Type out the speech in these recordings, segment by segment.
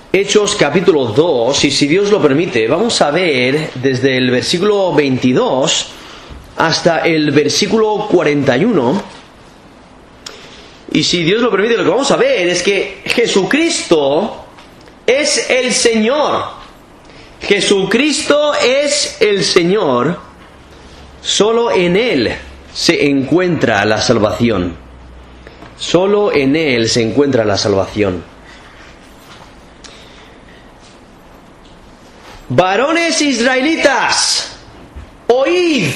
Hechos capítulo 2, y si Dios lo permite, vamos a ver desde el versículo 22 hasta el versículo 41. Y si Dios lo permite, lo que vamos a ver es que Jesucristo es el Señor. Jesucristo es el Señor. Solo en Él se encuentra la salvación. Solo en Él se encuentra la salvación. Varones israelitas, oíd.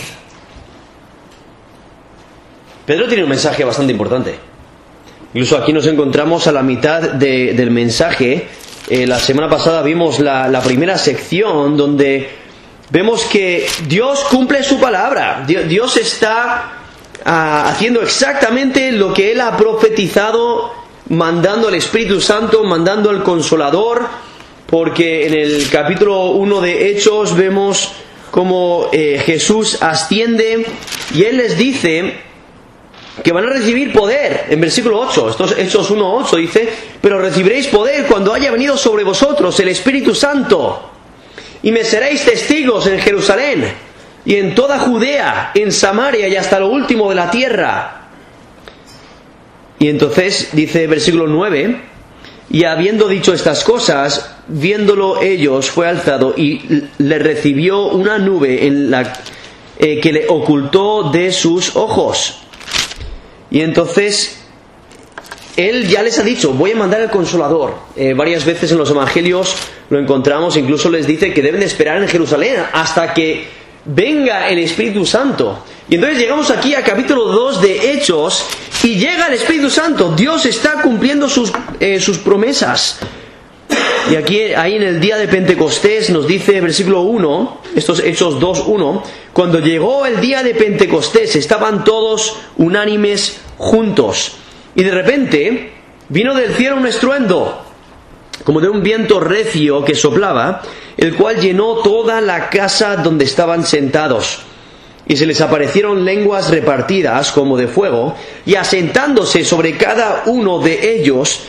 Pedro tiene un mensaje bastante importante. Incluso aquí nos encontramos a la mitad del mensaje. La semana pasada vimos la primera sección donde vemos que Dios cumple su palabra. Dios está haciendo exactamente lo que Él ha profetizado, mandando al Espíritu Santo, mandando al Consolador, porque en el capítulo 1 de Hechos vemos cómo Jesús asciende y Él les dice que van a recibir poder. En versículo 8, estos Hechos 1:8 dice: pero recibiréis poder cuando haya venido sobre vosotros el Espíritu Santo, y me seréis testigos en Jerusalén y en toda Judea, en Samaria y hasta lo último de la tierra. Y entonces dice versículo 9: y habiendo dicho estas cosas, viéndolo ellos, fue alzado y le recibió una nube que le ocultó de sus ojos. Y entonces Él ya les ha dicho: voy a mandar el Consolador. Varias veces en los Evangelios lo encontramos, incluso les dice que deben de esperar en Jerusalén hasta que venga el Espíritu Santo. Y entonces llegamos aquí a capítulo 2 de Hechos y llega el Espíritu Santo. Dios está cumpliendo sus promesas. Y aquí, ahí en el día de Pentecostés nos dice versículo 1, estos Hechos 2:1, cuando llegó el día de Pentecostés estaban todos unánimes juntos. Y de repente vino del cielo un estruendo, como de un viento recio que soplaba, el cual llenó toda la casa donde estaban sentados. Y se les aparecieron lenguas repartidas como de fuego, y asentándose sobre cada uno de ellos,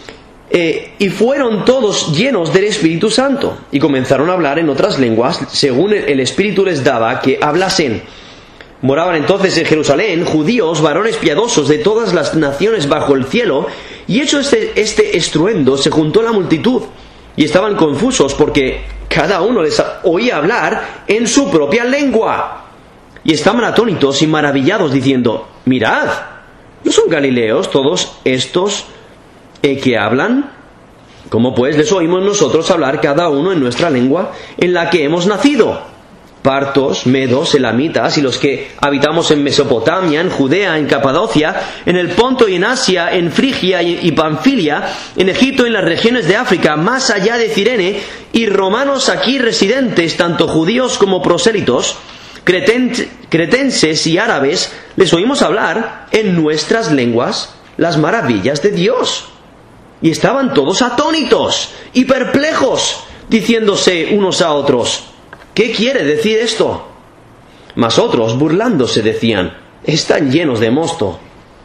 y fueron todos llenos del Espíritu Santo, y comenzaron a hablar en otras lenguas, según el Espíritu les daba que hablasen. Moraban entonces en Jerusalén judíos, varones piadosos de todas las naciones bajo el cielo, y hecho este estruendo, se juntó la multitud, y estaban confusos, porque cada uno les oía hablar en su propia lengua. Y estaban atónitos y maravillados, diciendo: mirad, ¿no son galileos todos estos que hablan? ¿Cómo pues les oímos nosotros hablar cada uno en nuestra lengua en la que hemos nacido? Partos, medos, elamitas y los que habitamos en Mesopotamia, en Judea, en Capadocia, en el Ponto y en Asia, en Frigia y Panfilia, en Egipto y en las regiones de África, más allá de Cirene, y romanos aquí residentes, tanto judíos como prosélitos, cretenses y árabes, les oímos hablar en nuestras lenguas las maravillas de Dios. Y estaban todos atónitos y perplejos, diciéndose unos a otros: ¿qué quiere decir esto? Mas otros, burlándose, decían: están llenos de mosto.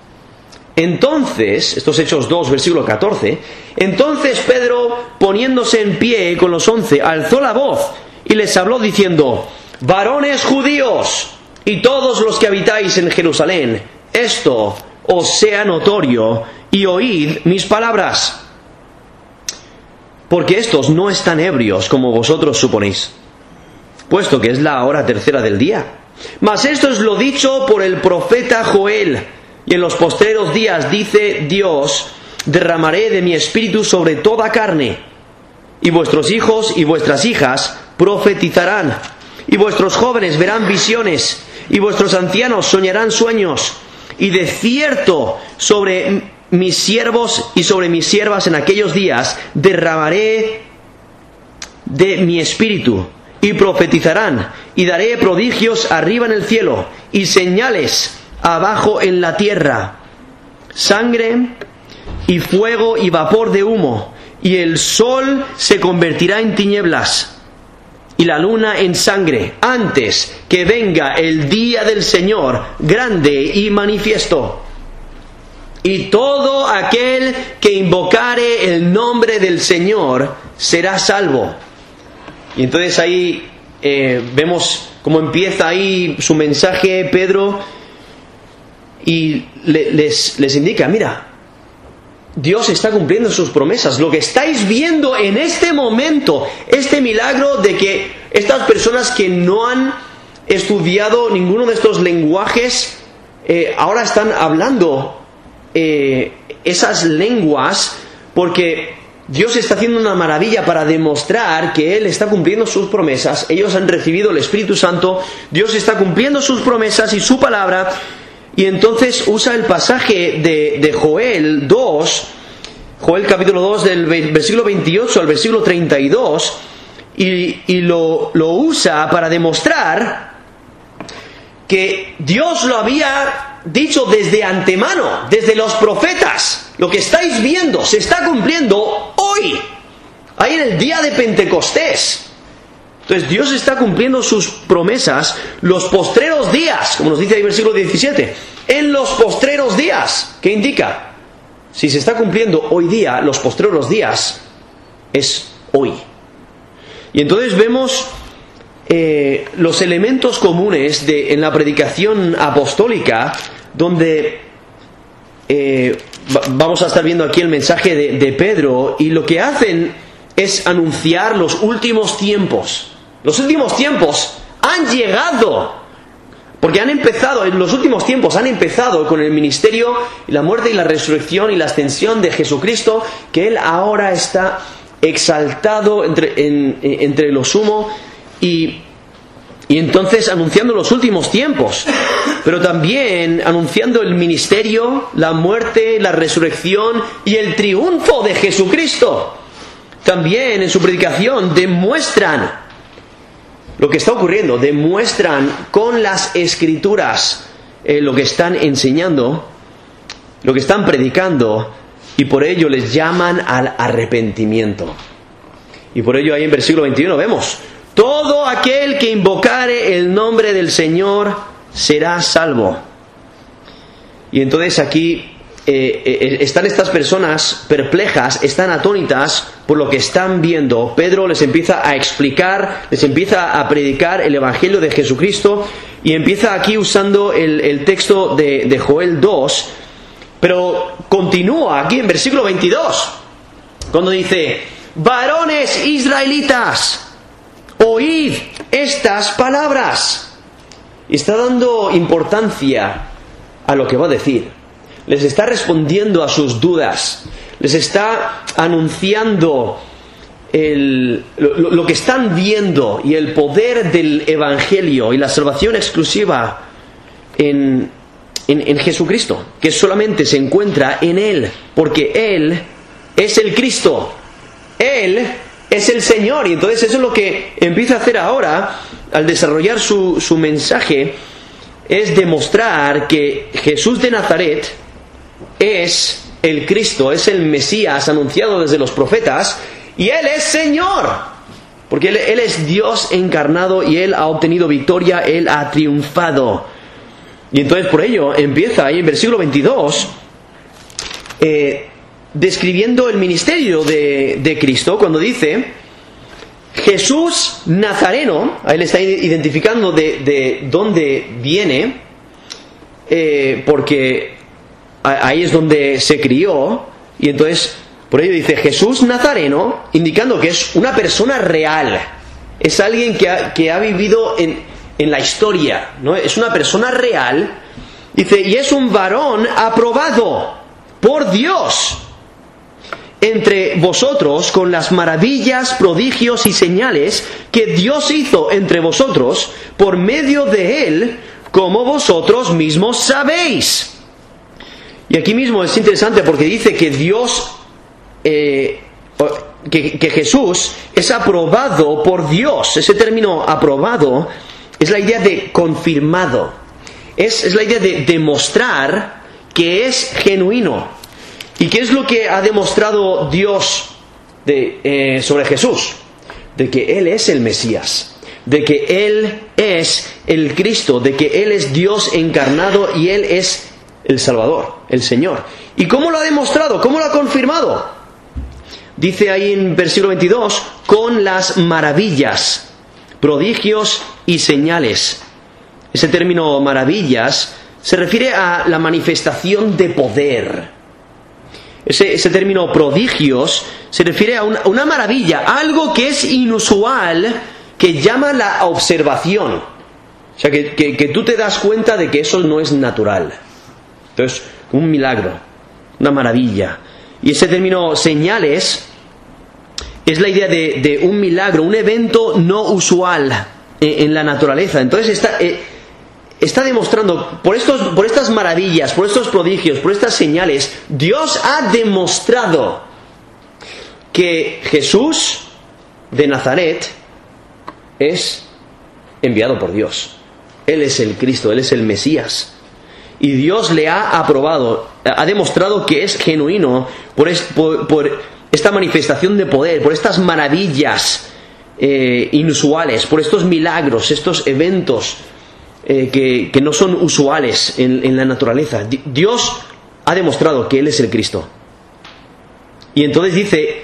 Entonces, estos Hechos 2, versículo 14, entonces Pedro, poniéndose en pie con los 11, alzó la voz y les habló diciendo: varones judíos y todos los que habitáis en Jerusalén, esto os sea notorio, y oíd mis palabras. Porque estos no están ebrios como vosotros suponéis, puesto que es la hora tercera del día. Mas esto es lo dicho por el profeta Joel: y en los postreros días, dice Dios, derramaré de mi espíritu sobre toda carne, y vuestros hijos y vuestras hijas profetizarán, y vuestros jóvenes verán visiones, y vuestros ancianos soñarán sueños, y de cierto sobre mis siervos y sobre mis siervas en aquellos días derramaré de mi espíritu, y profetizarán, y daré prodigios arriba en el cielo, y señales abajo en la tierra, sangre y fuego y vapor de humo, y el sol se convertirá en tinieblas y la luna en sangre, antes que venga el día del Señor grande y manifiesto. Y todo aquel que invocare el nombre del Señor será salvo. Y entonces ahí vemos cómo empieza ahí su mensaje Pedro y les indica, mira, Dios está cumpliendo sus promesas. Lo que estáis viendo en este momento, este milagro de que estas personas que no han estudiado ninguno de estos lenguajes, ahora están hablando esas lenguas, porque Dios está haciendo una maravilla para demostrar que Él está cumpliendo sus promesas. Ellos han recibido el Espíritu Santo, Dios está cumpliendo sus promesas y su palabra. Y entonces usa el pasaje de Joel 2, Joel capítulo 2 del versículo 28 al versículo 32, y lo usa para demostrar que Dios lo había dicho desde antemano, desde los profetas. Lo que estáis viendo se está cumpliendo hoy, ahí en el día de Pentecostés. Entonces Dios está cumpliendo sus promesas los postreros días, como nos dice ahí el versículo 17. En los postreros días, ¿qué indica? Si se está cumpliendo hoy día, los postreros días es hoy. Y entonces vemos los elementos comunes en la predicación apostólica, donde vamos a estar viendo aquí el mensaje de Pedro, y lo que hacen es anunciar los últimos tiempos. Los últimos tiempos han llegado, porque en los últimos tiempos han empezado con el ministerio, la muerte y la resurrección y la ascensión de Jesucristo, que Él ahora está exaltado entre lo sumo, y entonces anunciando los últimos tiempos, pero también anunciando el ministerio, la muerte, la resurrección y el triunfo de Jesucristo. También en su predicación demuestran lo que está ocurriendo, demuestran con las Escrituras lo que están enseñando, lo que están predicando, y por ello les llaman al arrepentimiento. Y por ello ahí en versículo 21 vemos: todo aquel que invocare el nombre del Señor será salvo. Y entonces aquí están estas personas perplejas, están atónitas por lo que están viendo. Pedro les empieza a explicar, les empieza a predicar el Evangelio de Jesucristo, y empieza aquí usando el texto de Joel 2, pero continúa aquí en versículo 22, cuando dice: varones israelitas, oíd estas palabras. Y está dando importancia a lo que va a decir. Les está respondiendo a sus dudas. Les está anunciando lo que están viendo, y el poder del Evangelio y la salvación exclusiva en Jesucristo, que solamente se encuentra en Él, porque Él es el Cristo. Él es el Señor. Y entonces eso es lo que empieza a hacer ahora al desarrollar su mensaje, es demostrar que Jesús de Nazaret es el Cristo, es el Mesías anunciado desde los profetas, y Él es Señor, porque Él es Dios encarnado, y Él ha obtenido victoria, Él ha triunfado. Y entonces por ello empieza ahí en versículo 22 describiendo el ministerio de Cristo, cuando dice: Jesús Nazareno. Ahí le está identificando de dónde viene, porque ahí es donde se crió. Y entonces por ello dice Jesús Nazareno, indicando que es una persona real, es alguien que ha vivido en la historia, ¿no? Es una persona real. Dice: y es un varón aprobado por Dios entre vosotros con las maravillas, prodigios y señales que Dios hizo entre vosotros por medio de Él, como vosotros mismos sabéis. Y aquí mismo es interesante, porque dice que Dios, que Jesús es aprobado por Dios. Ese término aprobado es la idea de confirmado, es la idea de demostrar que es genuino. ¿Y qué es lo que ha demostrado Dios sobre Jesús? De que Él es el Mesías, de que Él es el Cristo, de que Él es Dios encarnado, y Él es el Salvador, el Señor. ¿Y cómo lo ha demostrado? ¿Cómo lo ha confirmado? dice ahí en versículo 22, con las maravillas, prodigios y señales. Ese término maravillas se refiere a la manifestación de poder. Ese término prodigios se refiere a una maravilla, algo que es inusual, que llama la observación. O sea, que tú te das cuenta de que eso no es natural. Entonces, un milagro, una maravilla. Y ese término señales es la idea de un milagro, un evento no usual en la naturaleza. Entonces está demostrando, por estas maravillas, por estos prodigios, por estas señales, Dios ha demostrado que Jesús de Nazaret es enviado por Dios. Él es el Cristo, Él es el Mesías. Y Dios le ha aprobado, ha demostrado que es genuino por esta manifestación de poder, por estas maravillas inusuales, por estos milagros, estos eventos que no son usuales en la naturaleza. Dios ha demostrado que Él es el Cristo. Y entonces dice,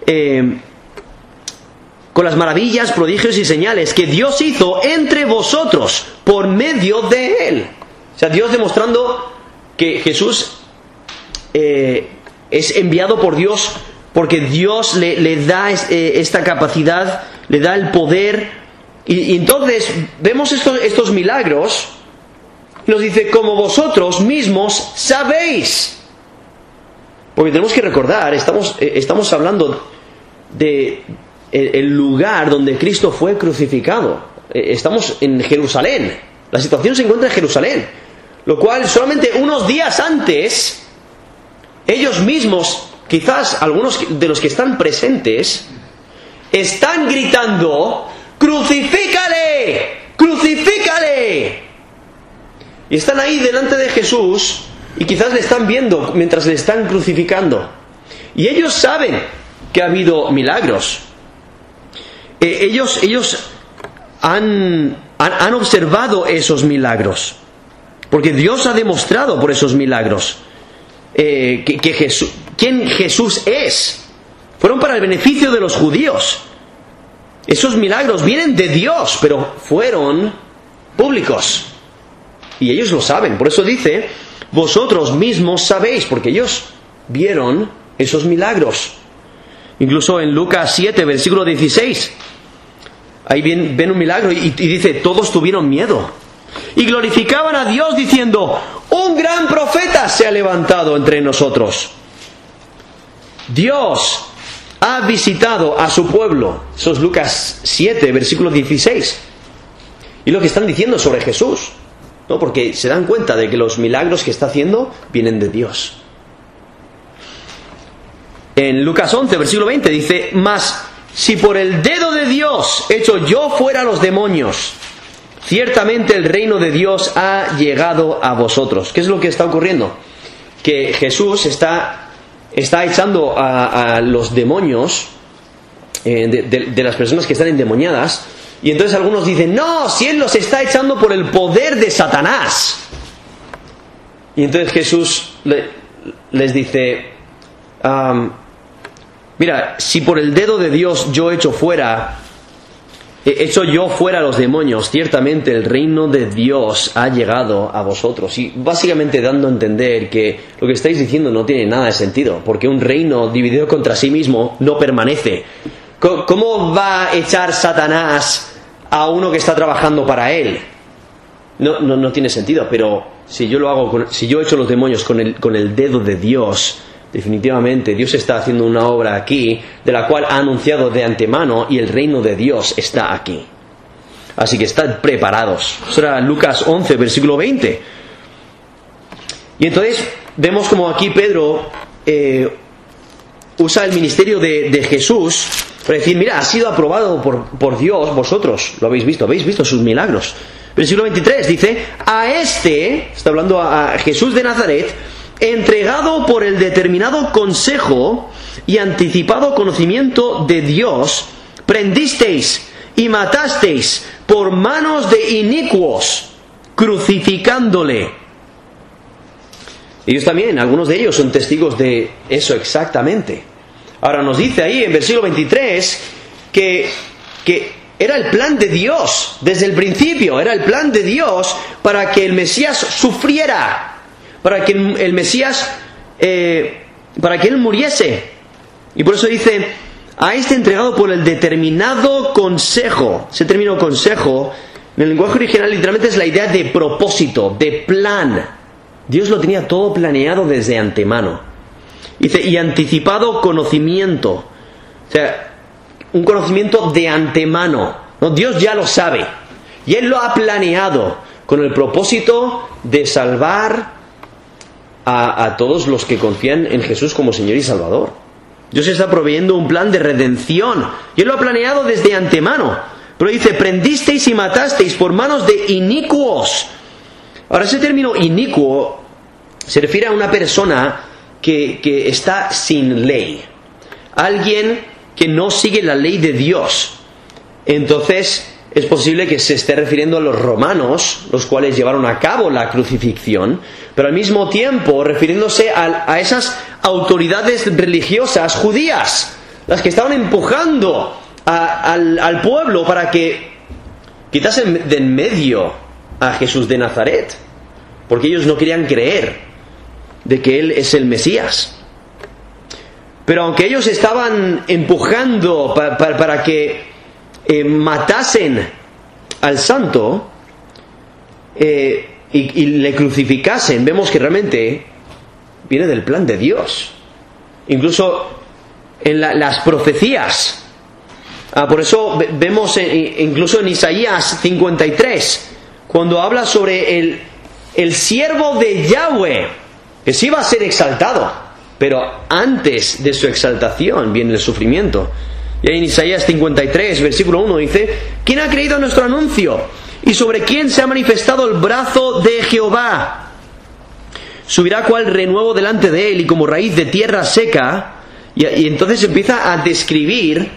con las maravillas, prodigios y señales que Dios hizo entre vosotros por medio de Él. O sea, Dios demostrando que Jesús es enviado por Dios porque Dios le da esta capacidad, le da el poder. Y entonces vemos estos milagros. Nos dice, como vosotros mismos sabéis. Porque tenemos que recordar, estamos hablando de el lugar donde Cristo fue crucificado. Estamos en Jerusalén. La situación se encuentra en Jerusalén. Lo cual solamente unos días antes, ellos mismos, quizás algunos de los que están presentes, están gritando, ¡crucifícale! ¡Crucifícale! Y están ahí delante de Jesús y quizás le están viendo mientras le están crucificando. Y ellos saben que ha habido milagros. Ellos han observado esos milagros. Porque Dios ha demostrado por esos milagros quién Jesús es. Fueron para el beneficio de los judíos. Esos milagros vienen de Dios, pero fueron públicos. Y ellos lo saben. Por eso dice, vosotros mismos sabéis, porque ellos vieron esos milagros. Incluso en Lucas 7, versículo 16, ahí ven un milagro y dice, todos tuvieron miedo. Y glorificaban a Dios diciendo, un gran profeta se ha levantado entre nosotros. Dios ha visitado a su pueblo. Eso es Lucas 7, versículo 16. Y lo que están diciendo sobre Jesús, ¿no? Porque se dan cuenta de que los milagros que está haciendo vienen de Dios. En Lucas 11, versículo 20 dice, mas si por el dedo de Dios hecho yo fuera a los demonios, ciertamente el reino de Dios ha llegado a vosotros. ¿Qué es lo que está ocurriendo? Que Jesús está echando a los demonios de las personas que están endemoniadas. Y entonces algunos dicen, no, si Él los está echando por el poder de Satanás. Y entonces Jesús les dice, mira, si por el dedo de Dios yo echo yo fuera a los demonios, ciertamente el reino de Dios ha llegado a vosotros. Y básicamente dando a entender que lo que estáis diciendo no tiene nada de sentido, porque un reino dividido contra sí mismo no permanece. ¿Cómo va a echar Satanás a uno que está trabajando para él? No tiene sentido. Pero si yo lo hago, si yo echo los demonios con el dedo de Dios, definitivamente Dios está haciendo una obra aquí de la cual ha anunciado de antemano, y el reino de Dios está aquí. Así que estad preparados. Eso era Lucas 11, versículo 20. Y entonces vemos como aquí Pedro usa el ministerio de Jesús para decir, mira, ha sido aprobado por Dios, vosotros lo habéis visto sus milagros. Versículo 23 dice, está hablando a Jesús de Nazaret, entregado por el determinado consejo y anticipado conocimiento de Dios, prendisteis y matasteis por manos de inicuos, crucificándole. Ellos también, algunos de ellos son testigos de eso exactamente. Ahora nos dice ahí en versículo 23 que era el plan de Dios, desde el principio, era el plan de Dios para que el Mesías sufriera, para que el Mesías, para que Él muriese. Y por eso dice, a este entregado por el determinado consejo. Ese término consejo, en el lenguaje original literalmente es la idea de propósito, de plan. Dios lo tenía todo planeado desde antemano. Dice, y anticipado conocimiento. O sea, un conocimiento de antemano, ¿no? Dios ya lo sabe. Y Él lo ha planeado con el propósito de salvar a todos los que confían en Jesús como Señor y Salvador. Dios está proveyendo un plan de redención. Y Él lo ha planeado desde antemano. Pero dice, prendisteis y matasteis por manos de inicuos. Ahora, ese término inicuo se refiere a una persona que está sin ley. Alguien que no sigue la ley de Dios. Entonces, es posible que se esté refiriendo a los romanos, los cuales llevaron a cabo la crucifixión, pero al mismo tiempo refiriéndose a esas autoridades religiosas judías, las que estaban empujando al pueblo para que quitasen de en medio a Jesús de Nazaret, porque ellos no querían creer de que Él es el Mesías. Pero aunque ellos estaban empujando para que matasen al santo y le crucificasen, vemos que realmente viene del plan de Dios. Incluso en las profecías. Por eso vemos incluso en Isaías 53, cuando habla sobre el siervo de Yahweh, que sí va a ser exaltado, pero antes de su exaltación viene el sufrimiento. Y ahí en Isaías 53, versículo 1 dice, ¿quién ha creído nuestro anuncio? ¿Y sobre quién se ha manifestado el brazo de Jehová? Subirá cual renuevo delante de él y como raíz de tierra seca. Y entonces empieza a describir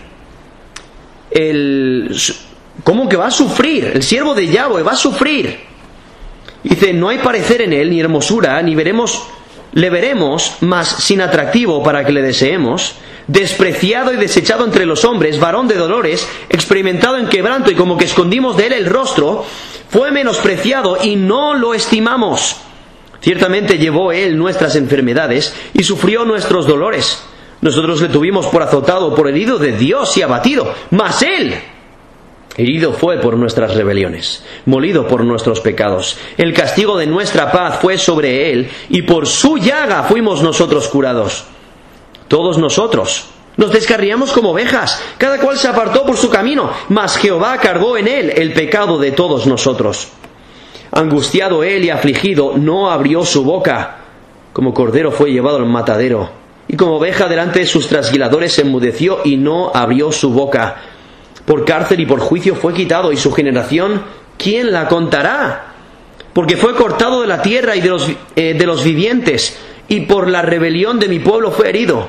cómo que va a sufrir. El siervo de Yahweh va a sufrir. Dice, no hay parecer en él, ni hermosura, ni le veremos, mas sin atractivo para que le deseemos, despreciado y desechado entre los hombres, varón de dolores, experimentado en quebranto, y como que escondimos de él el rostro, fue menospreciado y no lo estimamos. Ciertamente llevó él nuestras enfermedades y sufrió nuestros dolores. Nosotros le tuvimos por azotado, por herido de Dios y abatido, mas él herido fue por nuestras rebeliones, molido por nuestros pecados. El castigo de nuestra paz fue sobre él, y por su llaga fuimos nosotros curados. Todos nosotros nos descarriamos como ovejas, cada cual se apartó por su camino, mas Jehová cargó en él el pecado de todos nosotros. Angustiado él y afligido, no abrió su boca. Como cordero fue llevado al matadero, y como oveja delante de sus trasquiladores se enmudeció y no abrió su boca. Por cárcel y por juicio fue quitado, y su generación, ¿quién la contará? Porque fue cortado de la tierra y de los vivientes, y por la rebelión de mi pueblo fue herido.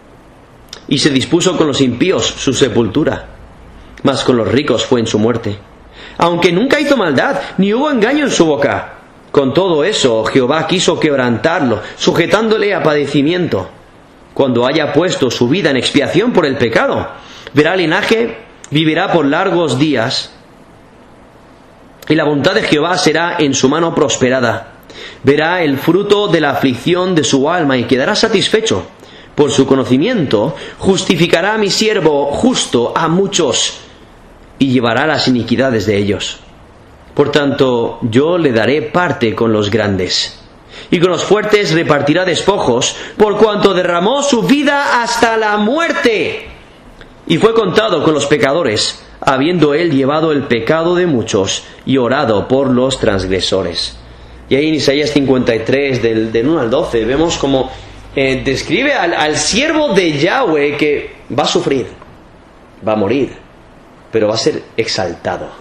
Y se dispuso con los impíos su sepultura, mas con los ricos fue en su muerte. Aunque nunca hizo maldad, ni hubo engaño en su boca. Con todo eso, Jehová quiso quebrantarlo, sujetándole a padecimiento. Cuando haya puesto su vida en expiación por el pecado, verá linaje, vivirá por largos días, y la voluntad de Jehová será en su mano prosperada. Verá el fruto de la aflicción de su alma y quedará satisfecho. Por su conocimiento justificará a mi siervo justo a muchos, y llevará las iniquidades de ellos. Por tanto, yo le daré parte con los grandes, y con los fuertes repartirá despojos, por cuanto derramó su vida hasta la muerte. Y fue contado con los pecadores, habiendo él llevado el pecado de muchos y orado por los transgresores. Y ahí en Isaías 53, del 1 al 12, vemos como describe al siervo de Yahweh que va a sufrir, va a morir, pero va a ser exaltado.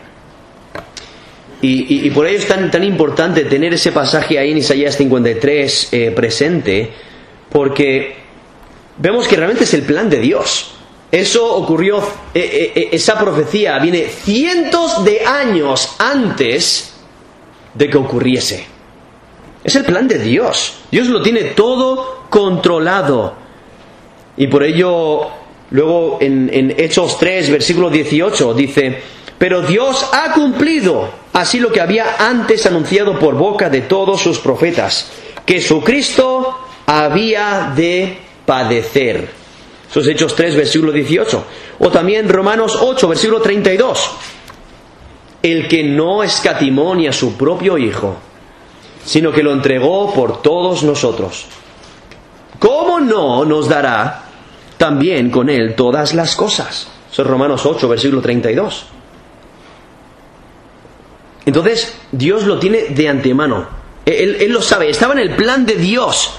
Y por ello es tan importante tener ese pasaje ahí en Isaías 53 presente, porque vemos que realmente es el plan de Dios. Eso ocurrió, esa profecía viene cientos de años antes de que ocurriese. Es el plan de Dios. Dios lo tiene todo controlado. Y por ello, luego en Hechos 3, versículo 18, dice: pero Dios ha cumplido así lo que había antes anunciado por boca de todos sus profetas, que su Cristo había de padecer. Eso es Hechos 3, versículo 18. O también Romanos 8, versículo 32. El que no escatimó ni a su propio Hijo, sino que lo entregó por todos nosotros, ¿cómo no nos dará también con él todas las cosas? Eso es Romanos 8, versículo 32. Entonces, Dios lo tiene de antemano. Él lo sabe, estaba en el plan de Dios.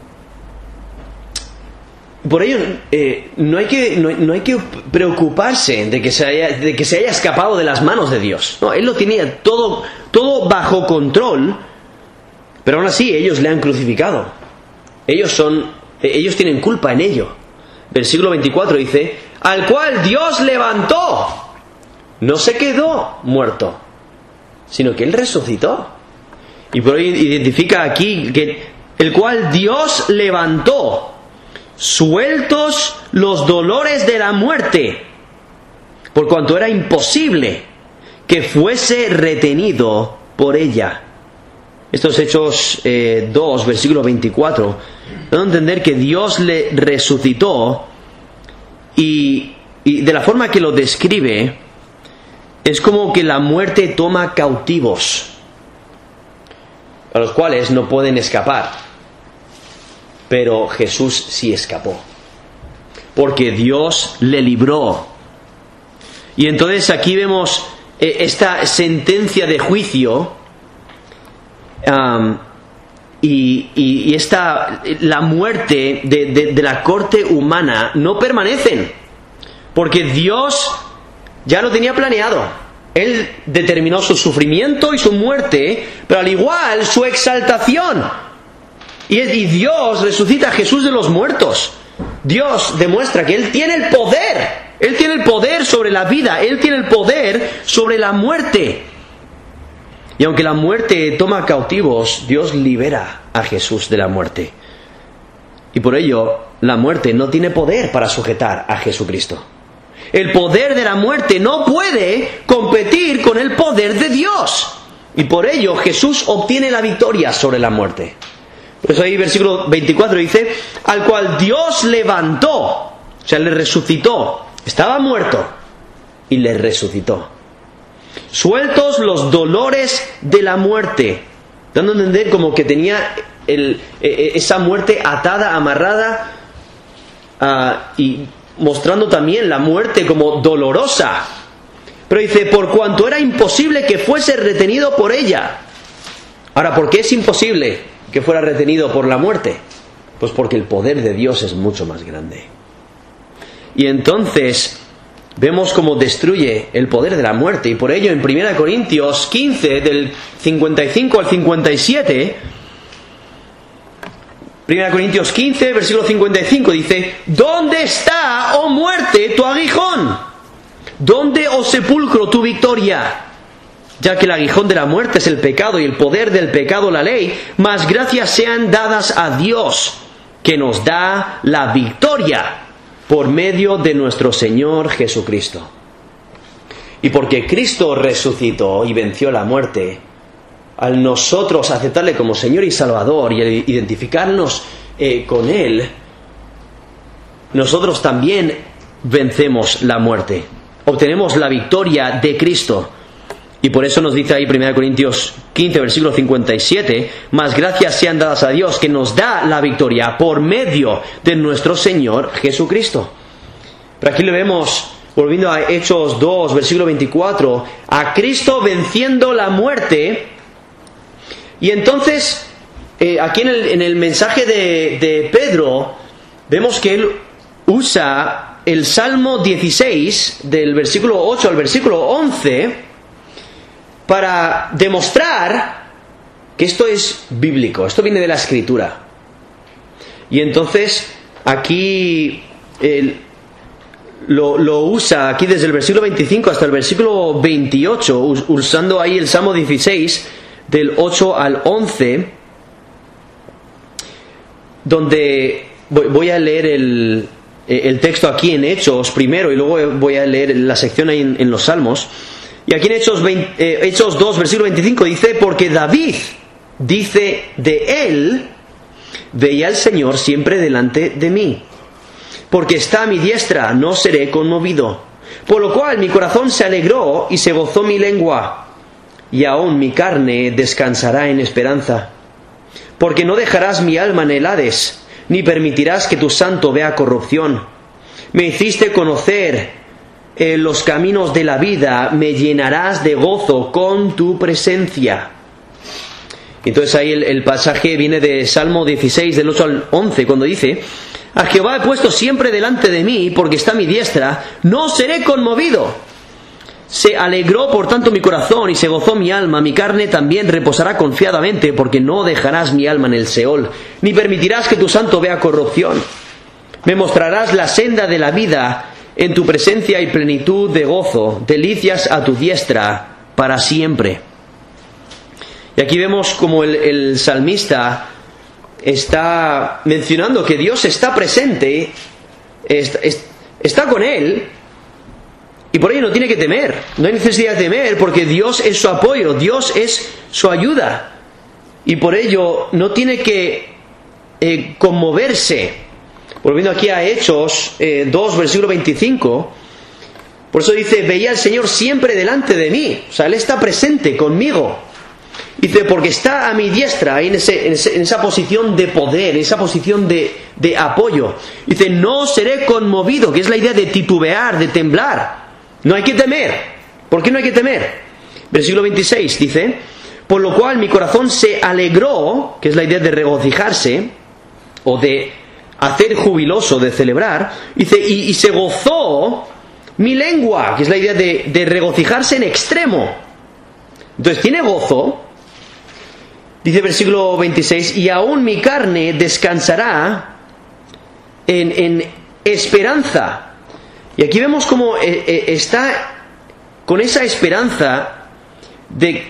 Por ello, no hay que preocuparse de que se haya escapado de las manos de Dios. No, Él lo tenía todo bajo control, pero aún así ellos le han crucificado. Ellos tienen culpa en ello. Versículo 24 dice: al cual Dios levantó. No se quedó muerto, sino que Él resucitó. Y por ello identifica aquí que el cual Dios levantó, sueltos los dolores de la muerte, por cuanto era imposible que fuese retenido por ella. Estos Hechos 2, versículo 24, dan a entender que Dios le resucitó, y de la forma que lo describe, es como que la muerte toma cautivos, a los cuales no pueden escapar. Pero Jesús sí escapó, porque Dios le libró. Y entonces aquí vemos esta sentencia de juicio, y la muerte de la corte humana no permanecen, porque Dios ya lo tenía planeado. Él determinó su sufrimiento y su muerte, pero al igual su exaltación. Y Dios resucita a Jesús de los muertos. Dios demuestra que Él tiene el poder. Él tiene el poder sobre la vida. Él tiene el poder sobre la muerte. Y aunque la muerte toma cautivos, Dios libera a Jesús de la muerte. Y por ello, la muerte no tiene poder para sujetar a Jesucristo. El poder de la muerte no puede competir con el poder de Dios. Y por ello, Jesús obtiene la victoria sobre la muerte. Por eso ahí versículo 24 dice: al cual Dios levantó, o sea, le resucitó. Estaba muerto y le resucitó. Sueltos los dolores de la muerte, dando a entender como que tenía esa muerte atada, amarrada, y mostrando también la muerte como dolorosa. Pero dice: por cuanto era imposible que fuese retenido por ella. Ahora, ¿por qué es imposible que fuera retenido por la muerte? Pues porque el poder de Dios es mucho más grande. Y entonces vemos cómo destruye el poder de la muerte. Y por ello en 1 Corintios 15, del 55 al 57, 1 Corintios 15, versículo 55, dice: ¿dónde está, oh muerte, tu aguijón? ¿Dónde, oh sepulcro, tu victoria? Ya que el aguijón de la muerte es el pecado, y el poder del pecado la ley, mas gracias sean dadas a Dios, que nos da la victoria por medio de nuestro Señor Jesucristo. Y porque Cristo resucitó y venció la muerte, al nosotros aceptarle como Señor y Salvador y identificarnos con Él, nosotros también vencemos la muerte, obtenemos la victoria de Cristo. Y por eso nos dice ahí 1 Corintios 15, versículo 57, mas gracias sean dadas a Dios, que nos da la victoria por medio de nuestro Señor Jesucristo. Pero aquí le vemos, volviendo a Hechos 2, versículo 24, a Cristo venciendo la muerte. Y entonces, aquí en el mensaje de Pedro, vemos que él usa el Salmo 16, del versículo 8 al versículo 11, para demostrar que esto es bíblico, esto viene de la Escritura. Y entonces aquí lo usa aquí desde el versículo 25 hasta el versículo 28, usando ahí el Salmo 16 del 8 al 11, donde voy a leer el texto aquí en Hechos primero y luego voy a leer la sección ahí en los Salmos. Y aquí en Hechos 2, versículo 25 dice: porque David dice de él, veía al Señor siempre delante de mí, porque está a mi diestra, no seré conmovido. Por lo cual mi corazón se alegró y se gozó mi lengua, y aún mi carne descansará en esperanza. Porque no dejarás mi alma en el Hades, ni permitirás que tu santo vea corrupción. Me hiciste conocer los caminos de la vida, me llenarás de gozo con tu presencia. Entonces ahí el pasaje viene de Salmo 16, del 8 al 11, cuando dice: a Jehová he puesto siempre delante de mí, porque está a mi diestra, no seré conmovido. Se alegró por tanto mi corazón y se gozó mi alma, mi carne también reposará confiadamente, porque no dejarás mi alma en el Seol, ni permitirás que tu santo vea corrupción. Me mostrarás la senda de la vida, en tu presencia hay plenitud de gozo, delicias a tu diestra para siempre. Y aquí vemos como el salmista está mencionando que Dios está presente, está con él, y por ello no tiene que temer, no hay necesidad de temer, porque Dios es su apoyo, Dios es su ayuda, y por ello no tiene que conmoverse. Volviendo aquí a Hechos 2, versículo 25, por eso dice: veía al Señor siempre delante de mí, o sea, Él está presente conmigo. Dice: porque está a mi diestra, en esa posición de poder, en esa posición de apoyo. Dice: no seré conmovido, que es la idea de titubear, de temblar. No hay que temer. ¿Por qué no hay que temer? Versículo 26 dice: por lo cual mi corazón se alegró, que es la idea de regocijarse, o de hacer jubiloso, de celebrar. Dice: y se gozó mi lengua, que es la idea de regocijarse en extremo. Entonces tiene gozo. Dice versículo 26: y aún mi carne descansará en esperanza. Y aquí vemos cómo está con esa esperanza de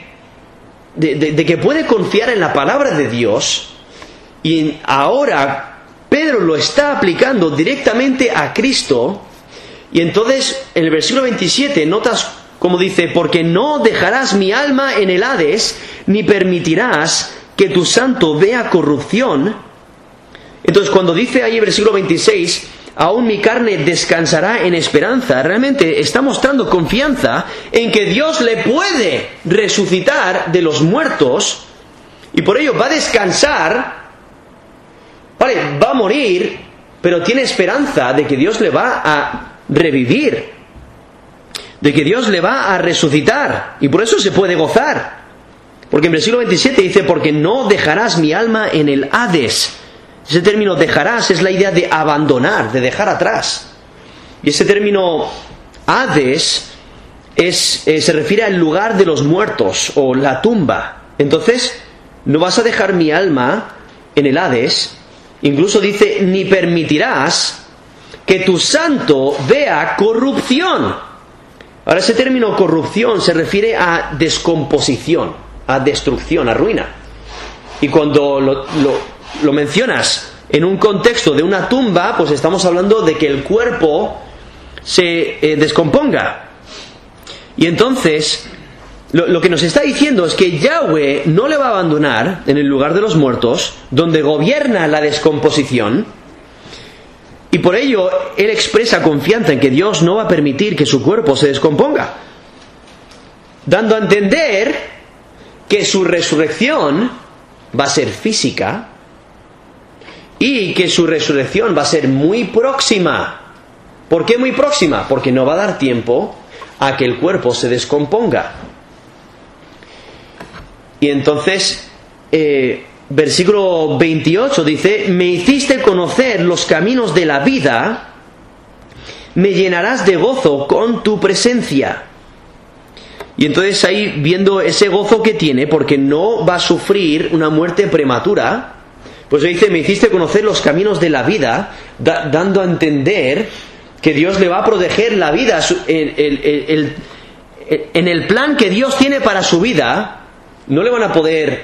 que puede confiar en la palabra de Dios. Y ahora Pedro lo está aplicando directamente a Cristo. Y entonces en el versículo 27 notas como dice: porque no dejarás mi alma en el Hades, ni permitirás que tu santo vea corrupción. Entonces cuando dice ahí el versículo 26, aún mi carne descansará en esperanza, realmente está mostrando confianza en que Dios le puede resucitar de los muertos, y por ello va a descansar. Vale, va a morir, pero tiene esperanza de que Dios le va a revivir, de que Dios le va a resucitar, y por eso se puede gozar. Porque en versículo 27 dice: porque no dejarás mi alma en el Hades. Ese término dejarás es la idea de abandonar, de dejar atrás. Y ese término Hades se refiere al lugar de los muertos, o la tumba. Entonces, no vas a dejar mi alma en el Hades. Incluso dice: ni permitirás que tu santo vea corrupción. Ahora, ese término corrupción se refiere a descomposición, a destrucción, a ruina. Y cuando lo mencionas en un contexto de una tumba, pues estamos hablando de que el cuerpo se descomponga. Y entonces, lo que nos está diciendo es que Yahweh no le va a abandonar en el lugar de los muertos, donde gobierna la descomposición. Y por ello, él expresa confianza en que Dios no va a permitir que su cuerpo se descomponga, dando a entender que su resurrección va a ser física y que su resurrección va a ser muy próxima. ¿Por qué muy próxima? Porque no va a dar tiempo a que el cuerpo se descomponga. Y entonces, versículo 28 dice: me hiciste conocer los caminos de la vida, me llenarás de gozo con tu presencia. Y entonces ahí, viendo ese gozo que tiene, porque no va a sufrir una muerte prematura, pues dice: me hiciste conocer los caminos de la vida, dando a entender que Dios le va a proteger la vida. En el plan que Dios tiene para su vida, no le van a poder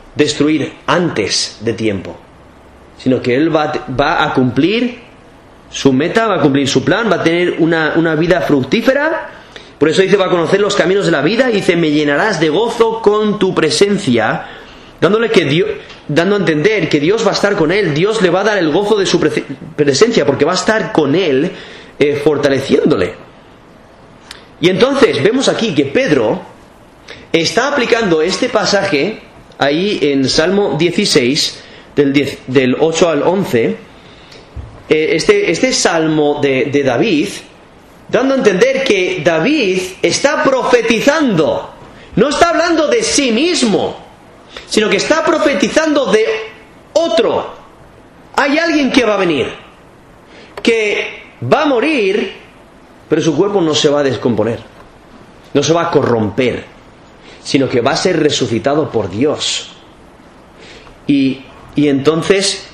destruir antes de tiempo, sino que Él va a cumplir su meta, va a cumplir su plan, va a tener una vida fructífera. Por eso dice, va a conocer los caminos de la vida, y dice, me llenarás de gozo con tu presencia, dando a entender que Dios va a estar con él. Dios le va a dar el gozo de su presencia, porque va a estar con él, fortaleciéndole. Y entonces vemos aquí que Pedro está aplicando este pasaje ahí en Salmo 16, del 8 al 11, este salmo de David, dando a entender que David está profetizando. No está hablando de sí mismo, sino que está profetizando de otro. Hay alguien que va a venir, que va a morir, pero su cuerpo no se va a descomponer, no se va a corromper, sino que va a ser resucitado por Dios. Y entonces,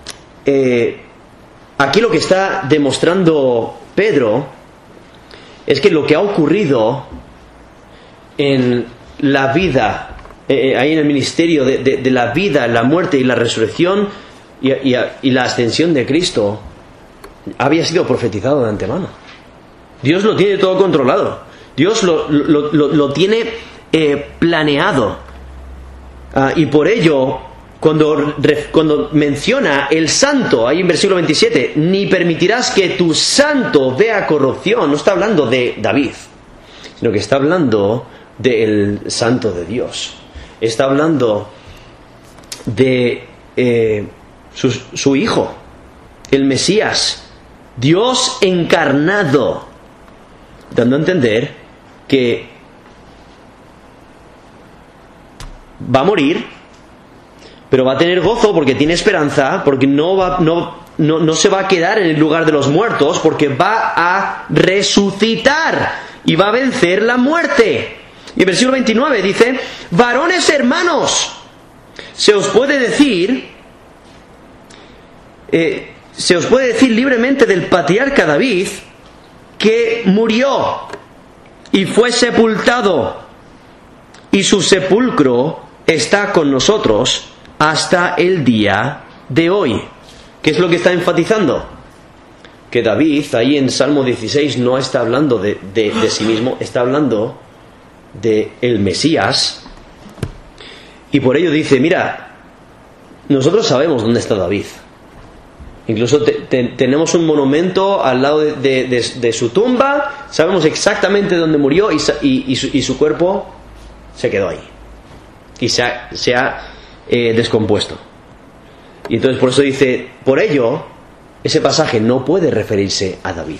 aquí lo que está demostrando Pedro es que lo que ha ocurrido en la vida, ahí en el ministerio de la vida, la muerte y la resurrección y la ascensión de Cristo, había sido profetizado de antemano. Dios lo tiene todo controlado. Dios lo tiene planeado. Y por ello, cuando menciona el santo, ahí en versículo 27, ni permitirás que tu santo vea corrupción, no está hablando de David, sino que está hablando del santo de Dios. Está hablando de su hijo, el Mesías, Dios encarnado, dando a entender que va a morir, pero va a tener gozo porque tiene esperanza, porque no se va a quedar en el lugar de los muertos, porque va a resucitar y va a vencer la muerte. Y el versículo 29 dice, varones hermanos, se os puede decir libremente del patriarca David, que murió y fue sepultado, y su sepulcro está con nosotros hasta el día de hoy. ¿Qué es lo que está enfatizando? Que David, ahí en Salmo 16, no está hablando de sí mismo, está hablando de el Mesías. Y por ello dice, mira, nosotros sabemos dónde está David. Incluso tenemos un monumento al lado de su tumba, sabemos exactamente dónde murió, y su cuerpo se quedó ahí. Y se ha descompuesto. Y entonces por eso dice, por ello, ese pasaje no puede referirse a David.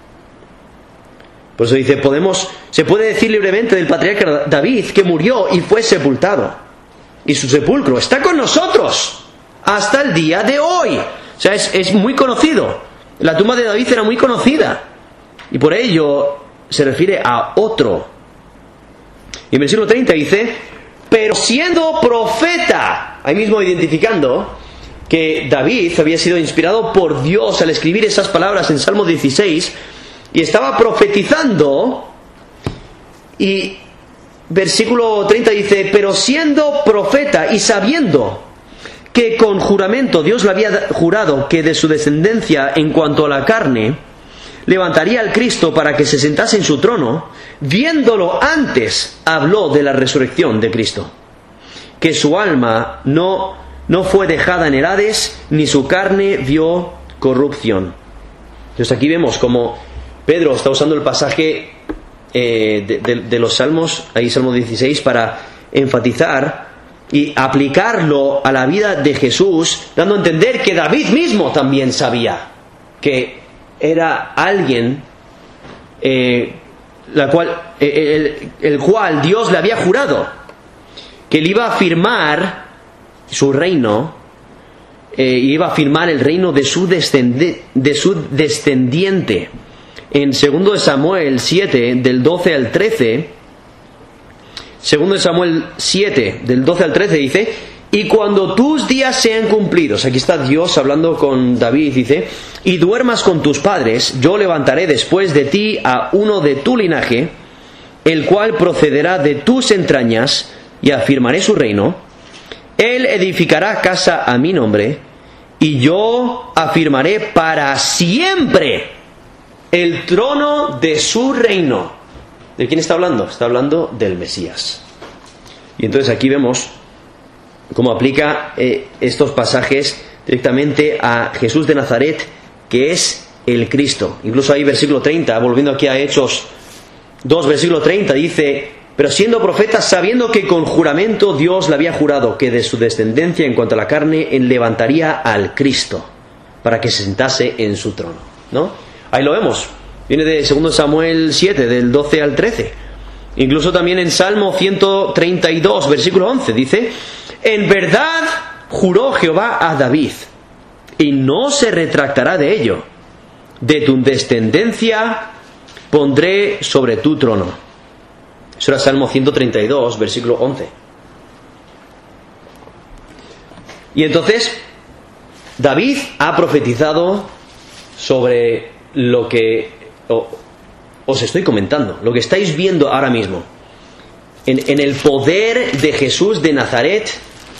Por eso dice, se puede decir libremente del patriarca David que murió y fue sepultado, y su sepulcro está con nosotros hasta el día de hoy. O sea, es muy conocido. La tumba de David era muy conocida, y por ello se refiere a otro. Y en versículo 30 dice, pero siendo profeta, ahí mismo identificando que David había sido inspirado por Dios al escribir esas palabras en Salmo 16, y estaba profetizando. Y versículo 30 dice, pero siendo profeta y sabiendo que con juramento Dios le había jurado que de su descendencia en cuanto a la carne levantaría al Cristo para que se sentase en su trono, viéndolo antes habló de la resurrección de Cristo, que su alma no fue dejada en el Hades, ni su carne vio corrupción. Entonces aquí vemos como Pedro está usando el pasaje de los Salmos, ahí Salmo 16, para enfatizar y aplicarlo a la vida de Jesús, dando a entender que David mismo también sabía que era alguien el cual Dios le había jurado que le iba a firmar su reino, iba a firmar el reino de su descendiente. En 2 Samuel 7, del 12 al 13, 2 Samuel 7, del 12 al 13 dice, y cuando tus días sean cumplidos, aquí está Dios hablando con David, dice, y duermas con tus padres, yo levantaré después de ti a uno de tu linaje, el cual procederá de tus entrañas, y afirmaré su reino. Él edificará casa a mi nombre, y yo afirmaré para siempre el trono de su reino. ¿De quién está hablando? Está hablando del Mesías. Y entonces aquí vemos cómo aplica estos pasajes directamente a Jesús de Nazaret, que es el Cristo. Incluso ahí versículo 30, volviendo aquí a Hechos 2, versículo 30, dice: pero siendo profeta, sabiendo que con juramento Dios le había jurado que de su descendencia en cuanto a la carne levantaría al Cristo para que se sentase en su trono, ¿no? Ahí lo vemos. Viene de 2 Samuel 7, del 12 al 13. Incluso también en Salmo 132, versículo 11, dice: en verdad juró Jehová a David, y no se retractará de ello. De tu descendencia pondré sobre tu trono. Eso era Salmo 132, versículo 11. Y entonces, David ha profetizado sobre lo que os estoy comentando, lo que estáis viendo ahora mismo. En el poder de Jesús de Nazaret,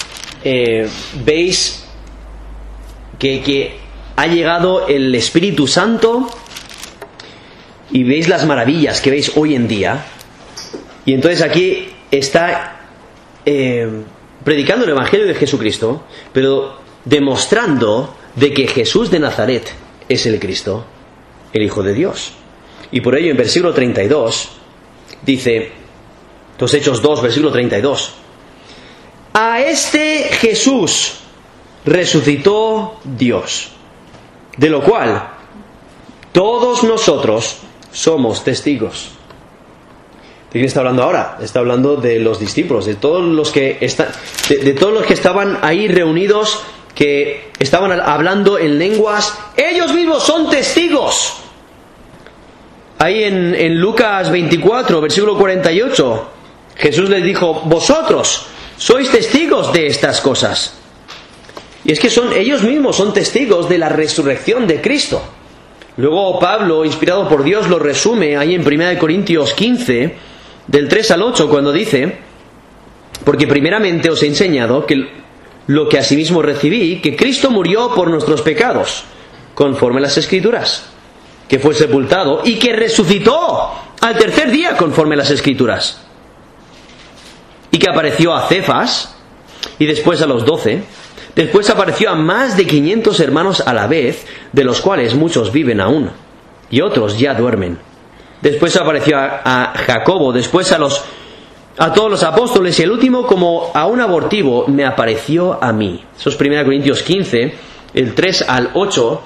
veis que ha llegado el Espíritu Santo y veis las maravillas que veis hoy en día. Y entonces aquí está predicando el Evangelio de Jesucristo, pero demostrando de que Jesús de Nazaret es el Cristo, el Hijo de Dios. Y por ello en versículo 32 dice, los Hechos 2, versículo 32: a este Jesús resucitó Dios, de lo cual todos nosotros somos testigos. ¿De quién está hablando ahora? Está hablando de los discípulos, de todos los que de todos los que estaban ahí reunidos, que estaban hablando en lenguas. Ellos mismos son testigos. Ahí en Lucas 24, versículo 48, Jesús les dijo: vosotros sois testigos de estas cosas. Y es que ellos mismos son testigos de la resurrección de Cristo. Luego Pablo, inspirado por Dios, lo resume ahí en 1 Corintios 15, del 3 al 8, cuando dice: porque primeramente os he enseñado que lo que asimismo recibí, que Cristo murió por nuestros pecados, conforme a las Escrituras, que fue sepultado y que resucitó al tercer día, conforme a las Escrituras, y que apareció a Cefas y después a los 12. Después apareció a más de 500 hermanos a la vez, de los cuales muchos viven aún y otros ya duermen. Después apareció a Jacobo, después a todos los apóstoles, y el último, como a un abortivo, me apareció a mí. Eso es 1 Corintios 15, el 3 al 8.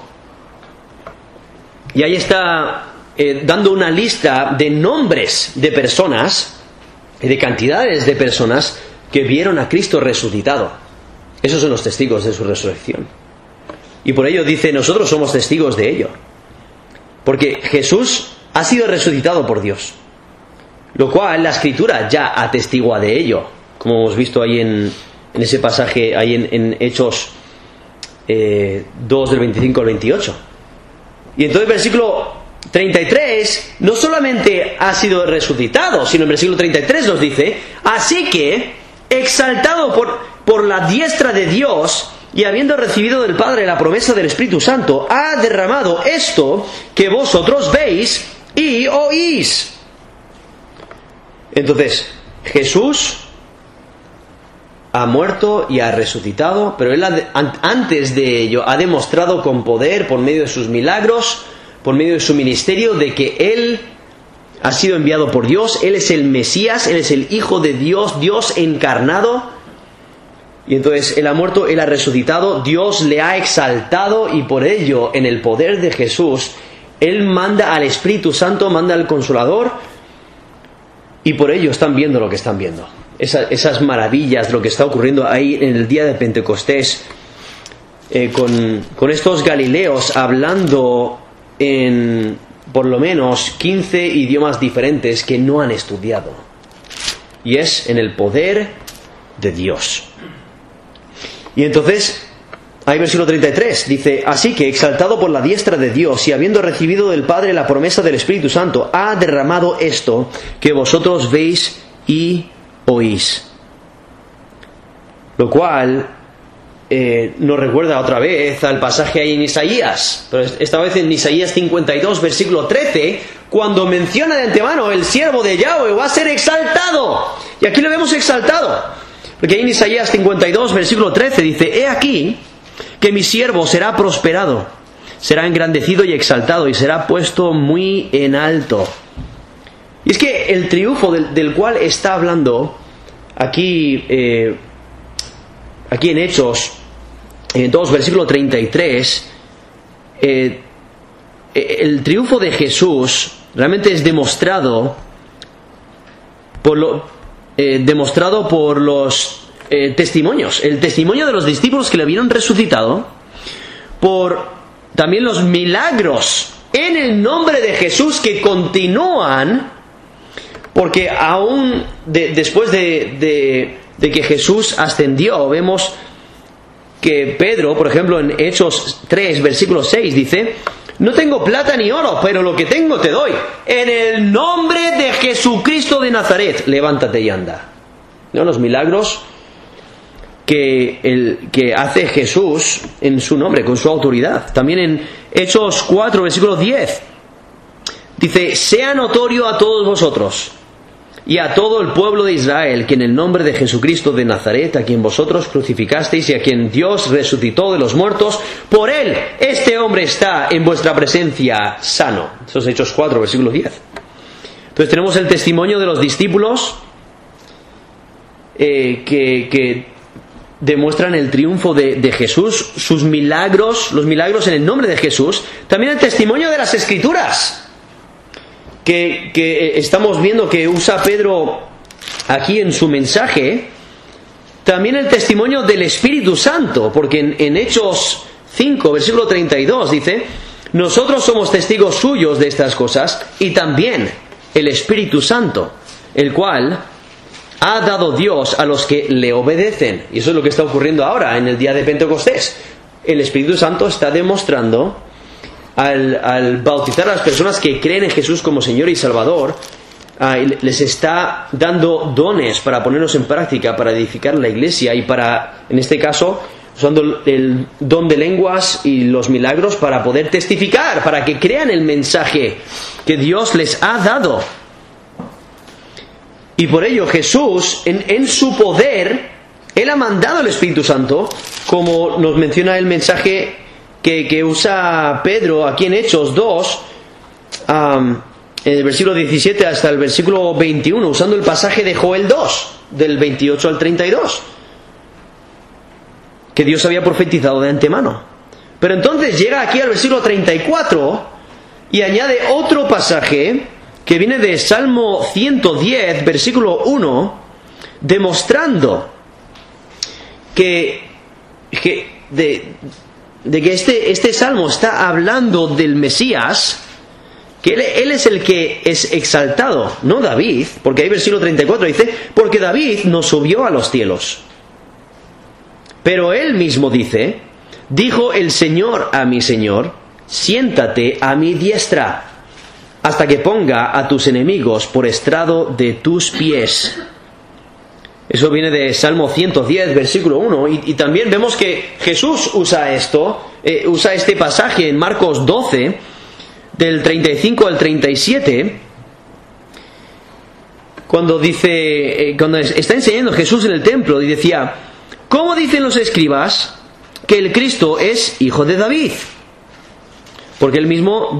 Y ahí está dando una lista de nombres de personas, de cantidades de personas que vieron a Cristo resucitado. Esos son los testigos de su resurrección. Y por ello dice: nosotros somos testigos de ello. Porque Jesús ha sido resucitado por Dios, lo cual la Escritura ya atestigua de ello, como hemos visto ahí en ese pasaje, ahí en Hechos 2 del 25 al 28. Y entonces versículo 33 no solamente ha sido resucitado, sino en versículo 33 nos dice: así que, exaltado por la diestra de Dios, y habiendo recibido del Padre la promesa del Espíritu Santo, ha derramado esto que vosotros veis y oís. Entonces, Jesús ha muerto y ha resucitado, pero Él antes de ello ha demostrado con poder, por medio de sus milagros, por medio de su ministerio, de que Él ha sido enviado por Dios. Él es el Mesías, Él es el Hijo de Dios, Dios encarnado. Y entonces Él ha muerto, Él ha resucitado, Dios le ha exaltado, y por ello, en el poder de Jesús, Él manda al Espíritu Santo, manda al Consolador, y por ello están viendo lo que están viendo. Esas maravillas, lo que está ocurriendo ahí en el día de Pentecostés, con estos galileos hablando en por lo menos 15 idiomas diferentes que no han estudiado. Y es en el poder de Dios. Y entonces, ahí versículo 33, dice: así que, exaltado por la diestra de Dios, y habiendo recibido del Padre la promesa del Espíritu Santo, ha derramado esto que vosotros veis y oís. Lo cual nos recuerda otra vez al pasaje ahí en Isaías, pero esta vez en Isaías 52, versículo 13, cuando menciona de antemano el siervo de Yahweh va a ser exaltado. Y aquí lo vemos exaltado, porque ahí en Isaías 52, versículo 13 dice: He aquí que mi siervo será prosperado, será engrandecido y exaltado, y será puesto muy en alto. Y es que el triunfo del cual está hablando aquí en Hechos 2, versículo 33, el triunfo de Jesús realmente es demostrado por los testimonios. El testimonio de los discípulos que le vieron resucitado, por también los milagros en el nombre de Jesús que continúan, porque aún después de que Jesús ascendió, vemos que Pedro, por ejemplo, en Hechos 3, versículo 6, dice: No tengo plata ni oro, pero lo que tengo te doy. En el nombre de Jesucristo de Nazaret, levántate y anda. ¿No? Los milagros que hace Jesús en su nombre, con su autoridad. También en Hechos 4, versículo 10, dice: Sea notorio a todos vosotros y a todo el pueblo de Israel que en el nombre de Jesucristo de Nazaret, a quien vosotros crucificasteis y a quien Dios resucitó de los muertos, por él este hombre está en vuestra presencia sano. Eso es Hechos 4, versículo 10. Entonces tenemos el testimonio de los discípulos que demuestran el triunfo de Jesús, sus milagros, los milagros en el nombre de Jesús. También el testimonio de las Escrituras, que estamos viendo que usa Pedro aquí en su mensaje. También el testimonio del Espíritu Santo, porque en Hechos 5, versículo 32 dice: Nosotros somos testigos suyos de estas cosas, y también el Espíritu Santo, el cual ha dado Dios a los que le obedecen. Y eso es lo que está ocurriendo ahora en el día de Pentecostés. El Espíritu Santo está demostrando, al bautizar a las personas que creen en Jesús como Señor y Salvador, les está dando dones para ponerlos en práctica, para edificar la iglesia, y para, en este caso, usando el don de lenguas y los milagros para poder testificar, para que crean el mensaje que Dios les ha dado. Y por ello Jesús, en su poder, Él ha mandado el Espíritu Santo, como nos menciona el mensaje que usa Pedro aquí en Hechos 2, en el versículo 17 hasta el versículo 21, usando el pasaje de Joel 2, del 28 al 32, que Dios había profetizado de antemano. Pero entonces llega aquí al versículo 34 y añade otro pasaje que viene de Salmo 110, versículo 1, demostrando que este salmo está hablando del Mesías, que él es el que es exaltado, no David, porque ahí versículo 34 dice: Porque David no subió a los cielos, pero él mismo dice: Dijo el Señor a mi Señor: Siéntate a mi diestra, hasta que ponga a tus enemigos por estrado de tus pies. Eso viene de Salmo 110, versículo 1. Y también vemos que Jesús usa este pasaje en Marcos 12, del 35 al 37, cuando está enseñando Jesús en el templo, y decía: ¿Cómo dicen los escribas que el Cristo es hijo de David? Porque él mismo,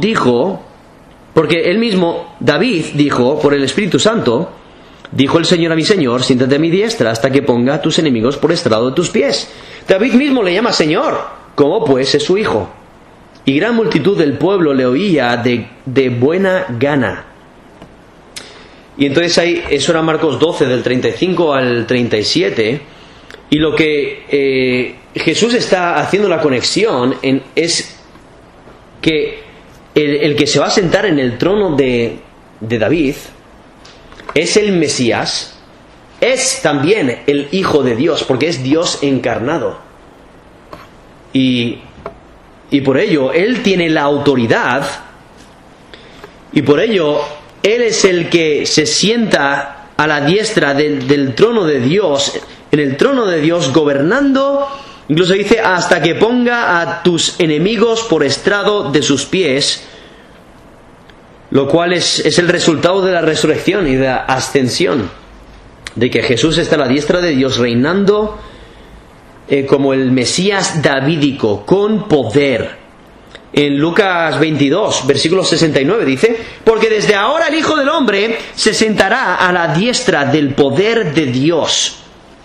David, dijo por el Espíritu Santo: Dijo el Señor a mi Señor: Siéntate a mi diestra hasta que ponga a tus enemigos por estrado de tus pies. David mismo le llama Señor. ¿Cómo pues es su hijo? Y gran multitud del pueblo le oía de buena gana. Y entonces eso era Marcos 12, del 35 al 37. Y lo que Jesús está haciendo la conexión es que el que se va a sentar en el trono de David es el Mesías, es también el Hijo de Dios, porque es Dios encarnado. Y por ello Él tiene la autoridad, y por ello Él es el que se sienta a la diestra del trono de Dios, en el trono de Dios, gobernando Incluso dice, hasta que ponga a tus enemigos por estrado de sus pies, lo cual es el resultado de la resurrección y de la ascensión, de que Jesús está a la diestra de Dios reinando como el Mesías davídico, con poder. En Lucas 22, versículo 69 dice, porque desde ahora el Hijo del Hombre se sentará a la diestra del poder de Dios.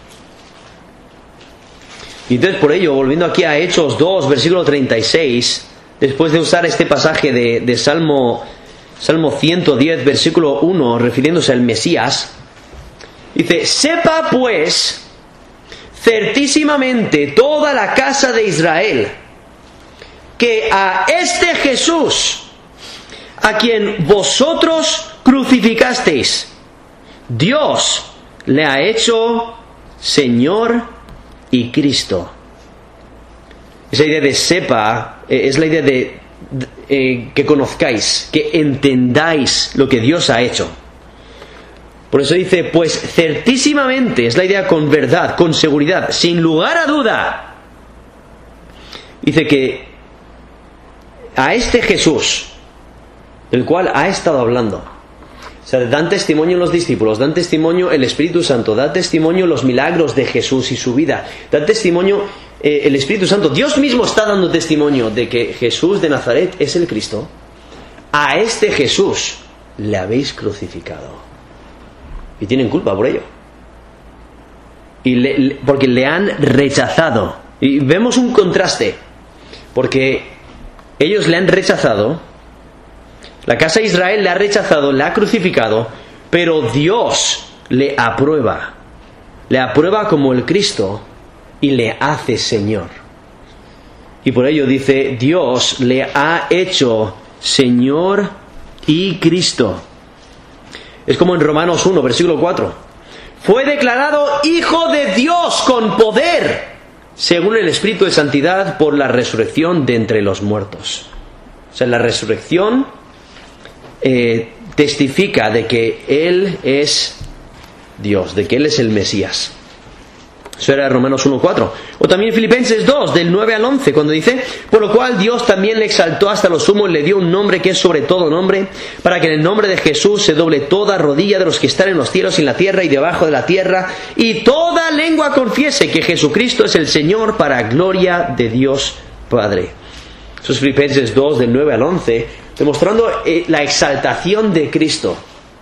Y entonces por ello, volviendo aquí a Hechos 2, versículo 36, después de usar este pasaje de Salmo 110, versículo 1, refiriéndose al Mesías, dice, sepa pues certísimamente toda la casa de Israel que a este Jesús, a quien vosotros crucificasteis, Dios le ha hecho Señor y Cristo. Esa idea de sepa es la idea de que conozcáis, que entendáis lo que Dios ha hecho. Por eso dice, pues certísimamente, es la idea con verdad, con seguridad, sin lugar a duda. Dice que a este Jesús, del cual ha estado hablando, o sea, dan testimonio los discípulos, dan testimonio el Espíritu Santo, da testimonio los milagros de Jesús y su vida, da testimonio el Espíritu Santo. Dios mismo está dando testimonio de que Jesús de Nazaret es el Cristo. A este Jesús le habéis crucificado. Y tienen culpa por ello. Porque le han rechazado. Y vemos un contraste. Porque ellos le han rechazado. La casa de Israel le ha rechazado, le ha crucificado. Pero Dios le aprueba. Le aprueba como el Cristo. Y le hace Señor. Y por ello dice, Dios le ha hecho Señor y Cristo. Es como en Romanos 1, versículo 4. Fue declarado Hijo de Dios con poder, según el Espíritu de Santidad, por la resurrección de entre los muertos. O sea, la resurrección testifica de que Él es Dios, de que Él es el Mesías. Eso era Romanos 1:4. O también Filipenses 2, del 9 al 11, cuando dice, por lo cual Dios también le exaltó hasta lo sumo y le dio un nombre que es sobre todo nombre, para que en el nombre de Jesús se doble toda rodilla de los que están en los cielos y en la tierra y debajo de la tierra, y toda lengua confiese que Jesucristo es el Señor, para gloria de Dios Padre. Eso es Filipenses 2, del 9 al 11, demostrando la exaltación de Cristo.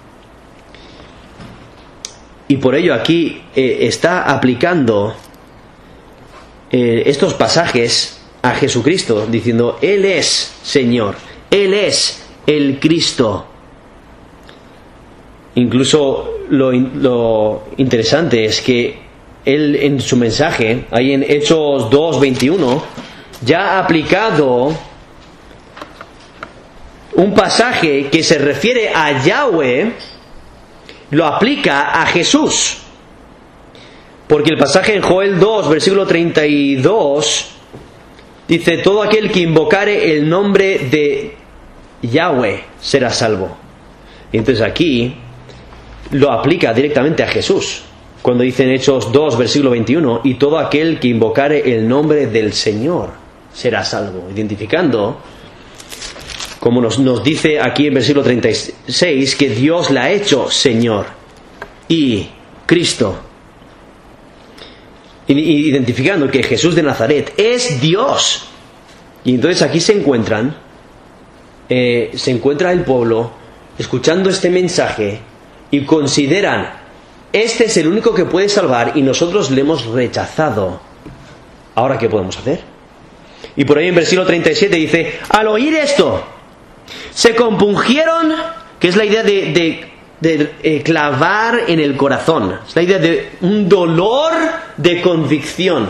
Y por ello aquí está aplicando estos pasajes a Jesucristo, diciendo, Él es Señor, Él es el Cristo. Incluso lo interesante es que Él en su mensaje, ahí en Hechos 2:21, ya ha aplicado un pasaje que se refiere a Yahweh, lo aplica a Jesús. Porque el pasaje en Joel 2, versículo 32, dice, todo aquel que invocare el nombre de Yahweh será salvo. Y entonces aquí lo aplica directamente a Jesús. Cuando dice en Hechos 2, versículo 21, y todo aquel que invocare el nombre del Señor será salvo. Identificando, como nos dice aquí en versículo 36, que Dios la ha hecho Señor y Cristo. Identificando que Jesús de Nazaret es Dios. Y entonces aquí se encuentra el pueblo escuchando este mensaje y consideran, este es el único que puede salvar y nosotros le hemos rechazado. ¿Ahora qué podemos hacer? Y por ahí en versículo 37 dice, al oír esto, se compungieron, que es la idea de clavar en el corazón. Es la idea de un dolor de convicción.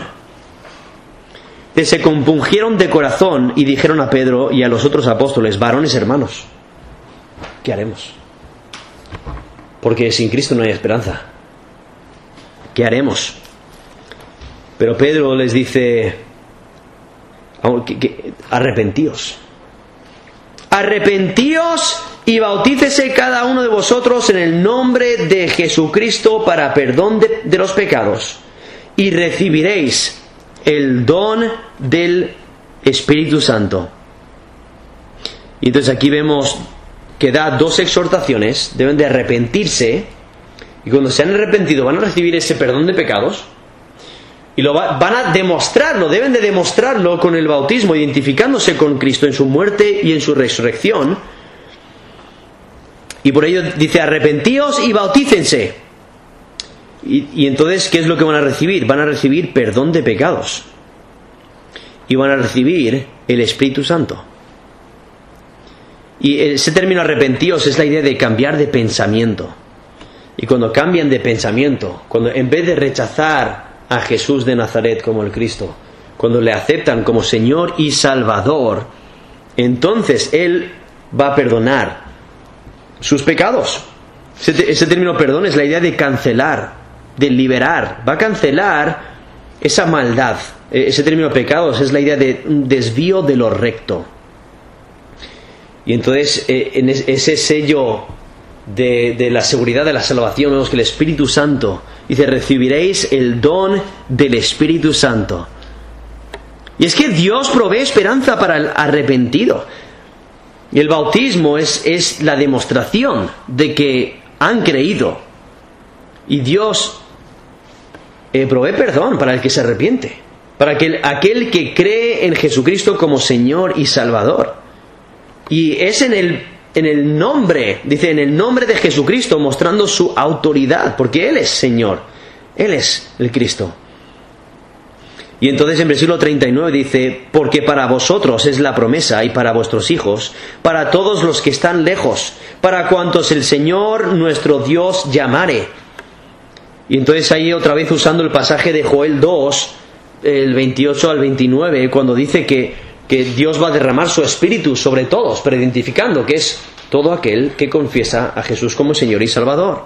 Se compungieron de corazón y dijeron a Pedro y a los otros apóstoles, varones hermanos, ¿qué haremos? Porque sin Cristo no hay esperanza. ¿Qué haremos? Pero Pedro les dice, arrepentíos. Arrepentíos y bautícese cada uno de vosotros en el nombre de Jesucristo para perdón de los pecados, y recibiréis el don del Espíritu Santo. Y entonces aquí vemos que da dos exhortaciones. Deben de arrepentirse, y cuando se han arrepentido van a recibir ese perdón de pecados, y van a demostrarlo, deben de demostrarlo con el bautismo, identificándose con Cristo en su muerte y en su resurrección. Y por ello dice: arrepentíos y bautícense. Y entonces, ¿qué es lo que van a recibir? Van a recibir perdón de pecados, y van a recibir el Espíritu Santo. Y ese término arrepentíos es la idea de cambiar de pensamiento. Y cuando cambian de pensamiento, cuando en vez de rechazar a Jesús de Nazaret como el Cristo, cuando le aceptan como Señor y Salvador, entonces Él va a perdonar sus pecados. Ese término perdón es la idea de cancelar, de liberar. Va a cancelar esa maldad. Ese término pecados es la idea de un desvío de lo recto. Y entonces en ese sello de la seguridad de la salvación vemos que el Espíritu Santo dice: recibiréis el don del Espíritu Santo. Y es que Dios provee esperanza para el arrepentido. Y el bautismo es la demostración de que han creído. Y Dios provee perdón para el que se arrepiente, para aquel que cree en Jesucristo como Señor y Salvador. Y es en el nombre, dice, en el nombre de Jesucristo, mostrando su autoridad, porque Él es Señor, Él es el Cristo. Y entonces en versículo 39 dice: porque para vosotros es la promesa, y para vuestros hijos, para todos los que están lejos, para cuantos el Señor nuestro Dios llamare. Y entonces ahí otra vez usando el pasaje de Joel 2, el 28 al 29, cuando dice que Dios va a derramar su Espíritu sobre todos, pero identificando que es todo aquel que confiesa a Jesús como Señor y Salvador.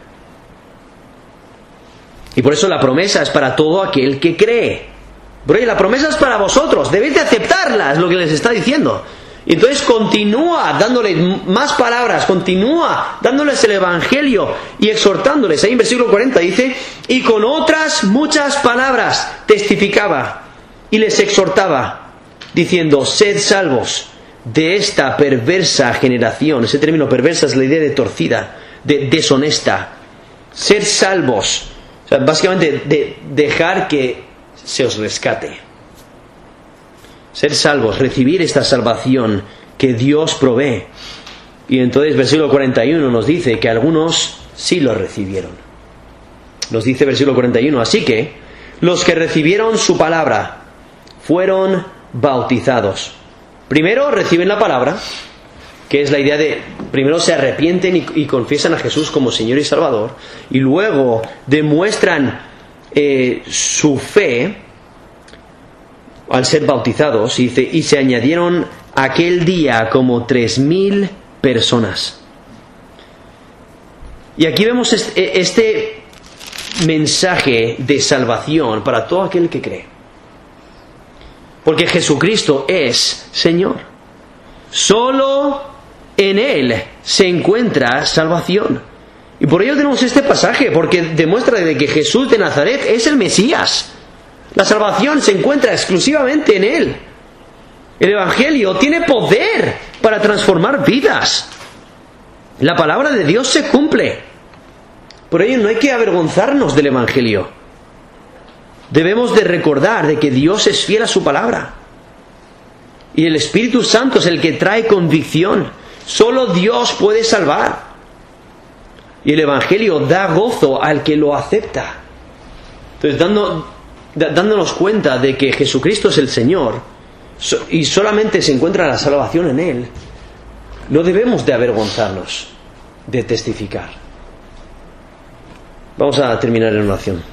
Y por eso la promesa es para todo aquel que cree. Pero la promesa es para vosotros, debéis de aceptarla, es lo que les está diciendo. Y entonces continúa dándoles más palabras, continúa dándoles el Evangelio y exhortándoles. Ahí en versículo 40 dice: y con otras muchas palabras testificaba y les exhortaba, diciendo: sed salvos de esta perversa generación. Ese término perversa es la idea de torcida, de deshonesta. Sed salvos, o sea, básicamente de dejar que se os rescate. Ser salvos, recibir esta salvación que Dios provee. Y entonces versículo 41 nos dice que algunos sí lo recibieron. Nos dice versículo 41: así que los que recibieron su palabra fueron bautizados. Primero reciben la palabra, que es la idea de primero se arrepienten y confiesan a Jesús como Señor y Salvador, y luego demuestran su fe al ser bautizados. Y dice: y se añadieron aquel día como 3,000 personas. Y aquí vemos este mensaje de salvación para todo aquel que cree. Porque Jesucristo es Señor. Solo en Él se encuentra salvación. Y por ello tenemos este pasaje, porque demuestra de que Jesús de Nazaret es el Mesías. La salvación se encuentra exclusivamente en Él. El Evangelio tiene poder para transformar vidas. La palabra de Dios se cumple. Por ello no hay que avergonzarnos del Evangelio. Debemos de recordar de que Dios es fiel a su palabra. Y el Espíritu Santo es el que trae convicción. Solo Dios puede salvar. Y el Evangelio da gozo al que lo acepta. Entonces, dándonos cuenta de que Jesucristo es el Señor y solamente se encuentra la salvación en Él, no debemos de avergonzarnos de testificar. Vamos a terminar en oración.